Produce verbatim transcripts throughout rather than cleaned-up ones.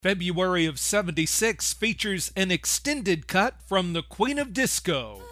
February of seventy-six features an extended cut from the Queen of Disco.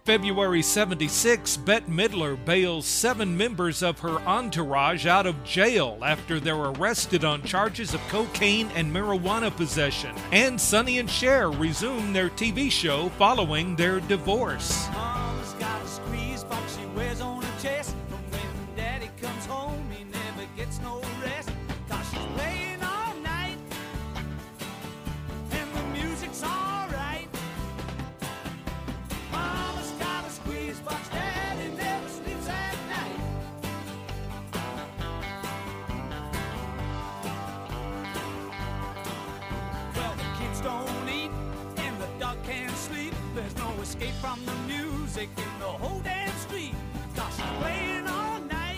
February seventy-six, Bette Midler bails seven members of her entourage out of jail after they're arrested on charges of cocaine and marijuana possession. And Sonny and Cher resume their T V show following their divorce. Mama's got a squeeze box she wears on her chest. But when Daddy comes home, he never gets no rest. Cause she's playing all night, and the music's alright. Mama's got a squeeze box, Daddy never sleeps at night. Well, the kids don't eat, and the dog can't sleep. There's no escape from the music in the whole damn street. Cause she's playing all night,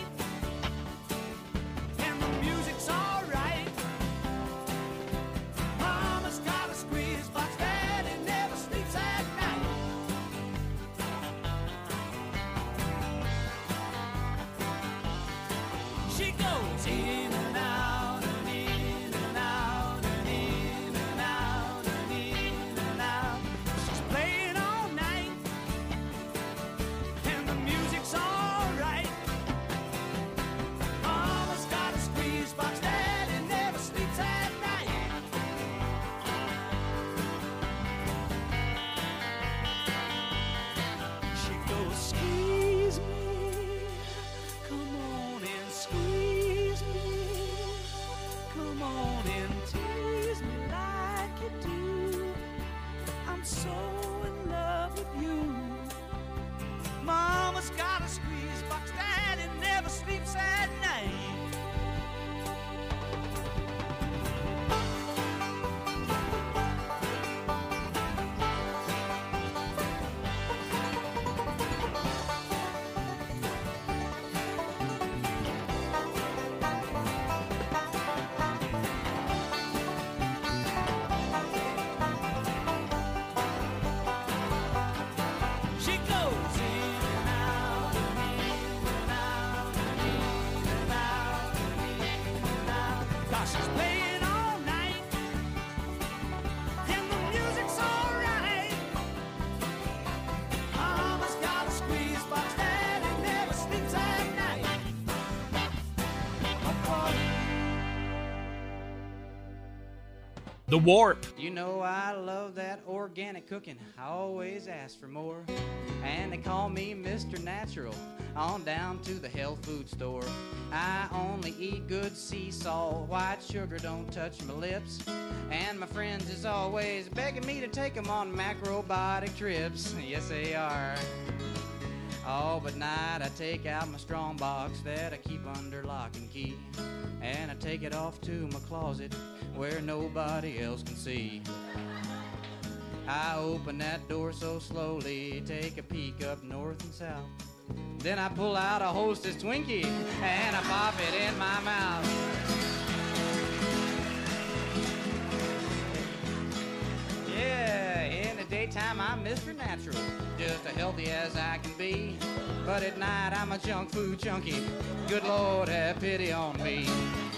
and the music's alright. Mama's got a squeeze box, Daddy never sleeps at night. She goes in and out and in and out and in and out and in and out. She's playing all night, and the music's alright. Mama's got a squeeze box, Daddy never sleeps at night. She goes, squeeze me, come on and squeeze me, come on and tease me like you do. I'm so in love with you. Mama's got a squeeze box, Daddy never sleeps at night. She goes in and out and in and out and in and out and in and out. Cause she's playing all night, and the music's alright. Mama's got a squeeze box, Daddy never sleeps at night. The Warp. You know I love that organic cooking. I always ask for more. And they call me Mister Natural. On down to the health food store. I only eat good sea salt. White sugar don't touch my lips. And my friends is always begging me to take them on macrobiotic trips. Yes, they are. Oh, but night I take out my strong box that I keep under lock and key. And I take it off to my closet where nobody else can see. I open that door so slowly, take a peek up north and south. Then I pull out a Hostess Twinkie and I pop it in my mouth. Yeah, in the daytime I'm Mister Natural, just as healthy as I can be. But at night I'm a junk food junkie. Good Lord, have pity on me.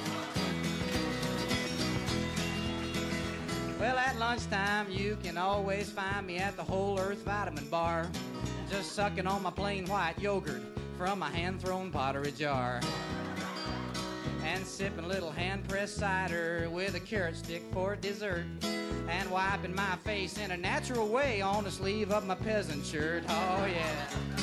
Well, at lunchtime you can always find me at the Whole Earth Vitamin Bar, just sucking on my plain white yogurt from a hand-thrown pottery jar. And sipping a little hand-pressed cider with a carrot stick for dessert. And wiping my face in a natural way on the sleeve of my peasant shirt. Oh, yeah.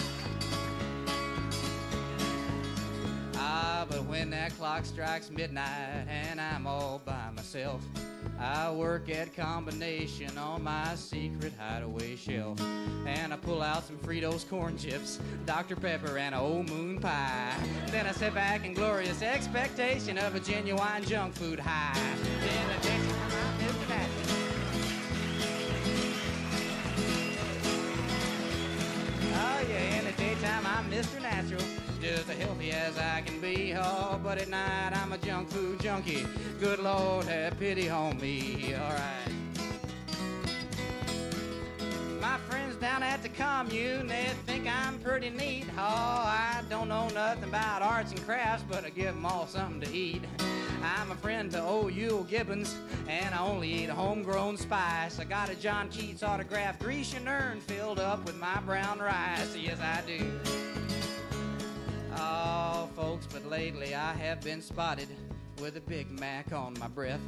Ah, but when that clock strikes midnight and I'm all by myself, I work at combination on my secret hideaway shelf. And I pull out some Fritos corn chips, Doctor Pepper, and a old moon pie. Then I sit back in glorious expectation of a genuine junk food high. In the daytime, I'm Mister Natural. Oh yeah, in the daytime I'm Mister Natural, just as healthy as I can be. Oh, but at night I'm a junk food junkie. Good Lord, have pity on me. All right. My friends down at the commune, they think I'm pretty pretty neat. Oh, I don't know nothing about arts and crafts, but I give 'em all something to eat. I'm a friend to old Yule Gibbons, and I only eat homegrown spice. I got a John Keats autographed Grecian urn filled up with my brown rice. Yes, I do. Oh, folks, but lately I have been spotted with a Big Mac on my breath,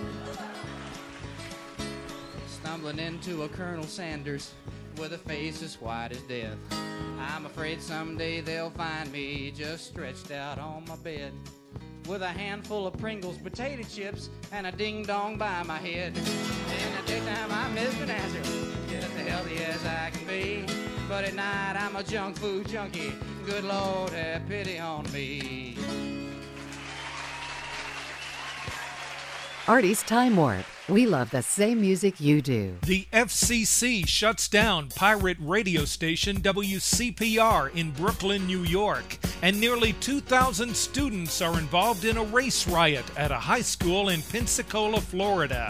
stumbling into a Colonel Sanders with a face as white as death. I'm afraid someday they'll find me just stretched out on my bed with a handful of Pringles potato chips and a ding-dong by my head. In the daytime, I'm Mister Natural, just as healthy as I can be. But at night, I'm a junk food junkie. Good Lord, have pity on me. Artie's Time Warp. We love the same music you do. The F C C shuts down pirate radio station W C P R in Brooklyn, New York, and nearly two thousand students are involved in a race riot at a high school in Pensacola, Florida.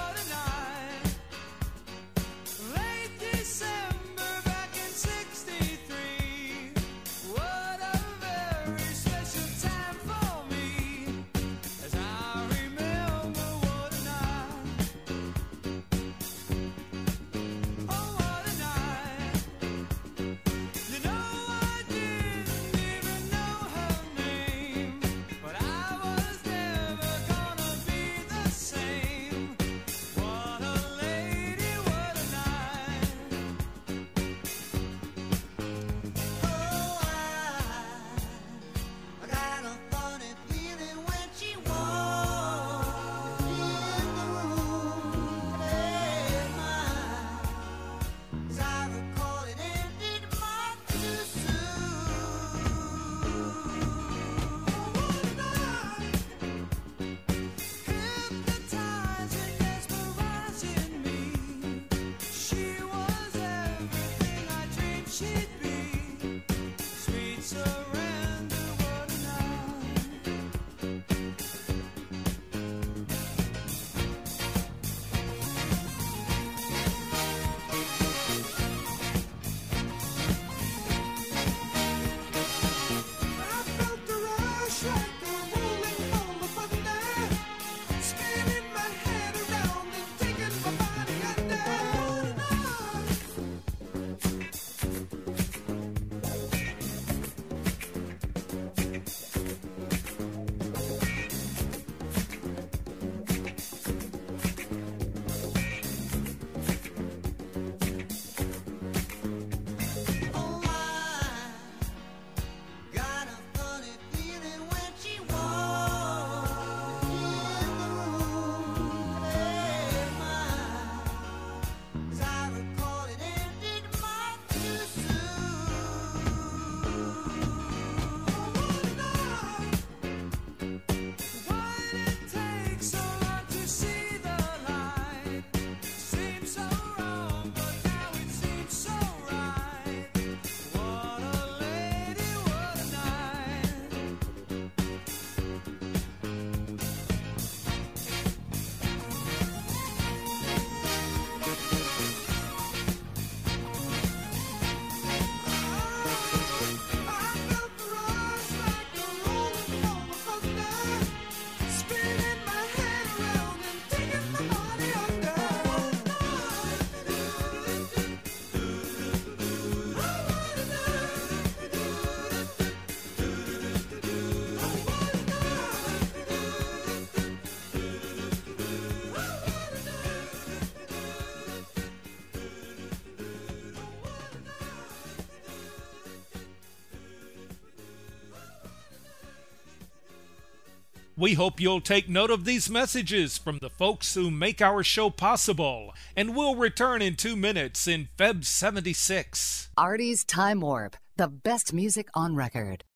We hope you'll take note of these messages from the folks who make our show possible, and we'll return in two minutes in February seventy-six. Artie's Time Warp, the best music on record.